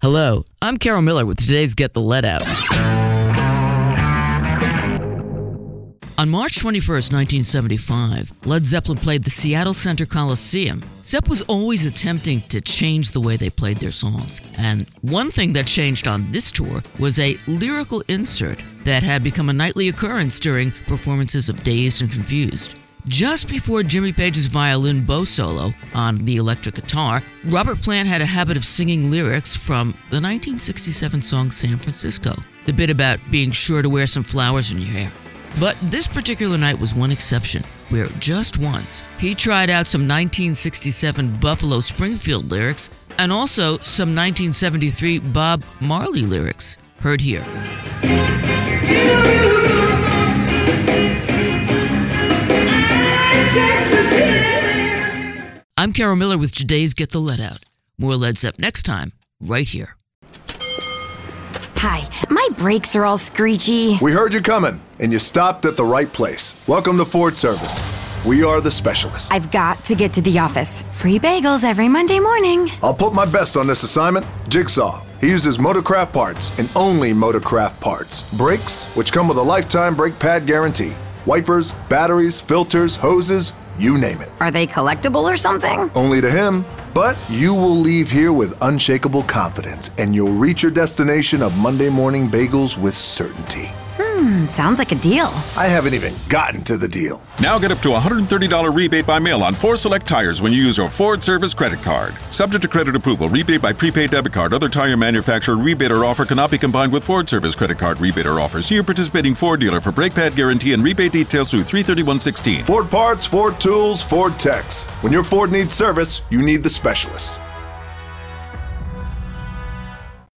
Hello, I'm Carol Miller with today's Get the Let Out. On March 21st, 1975, Led Zeppelin played the Seattle Center Coliseum. Zepp was always attempting to change the way they played their songs, and one thing that changed on this tour was a lyrical insert that had become a nightly occurrence during performances of Dazed and Confused. Just before Jimmy Page's violin bow solo on the electric guitar, Robert Plant had a habit of singing lyrics from the 1967 song San Francisco, the bit about being sure to wear some flowers in your hair. But this particular night was one exception, where just once, he tried out some 1967 Buffalo Springfield lyrics and also some 1973 Bob Marley lyrics, heard here. I'm Carol Miller with today's Get the Let Out. More Led Zepp next time, right here. Hi, my brakes are all screechy. We heard you coming, and you stopped at the right place. Welcome to Ford Service. We are the specialists. I've got to get to the office. Free bagels every Monday morning. I'll put my best on this assignment. Jigsaw. He uses Motorcraft parts and only Motorcraft parts. Brakes, which come with a lifetime brake pad guarantee. Wipers, batteries, filters, hoses, you name it. Are they collectible or something? Only to him. But you will leave here with unshakable confidence, and you'll reach your destination of Monday morning bagels with certainty. Sounds like a deal. I haven't even gotten to the deal. Now get up to a $130 rebate by mail on 4 select tires when you use your Ford Service credit card. Subject to credit approval, rebate by prepaid debit card. Other tire manufacturer rebate or offer cannot be combined with Ford Service credit card rebate or offer. See your participating Ford dealer for brake pad guarantee and rebate details through 3/31/16. Ford parts, Ford tools, Ford techs. When your Ford needs service, you need the specialist.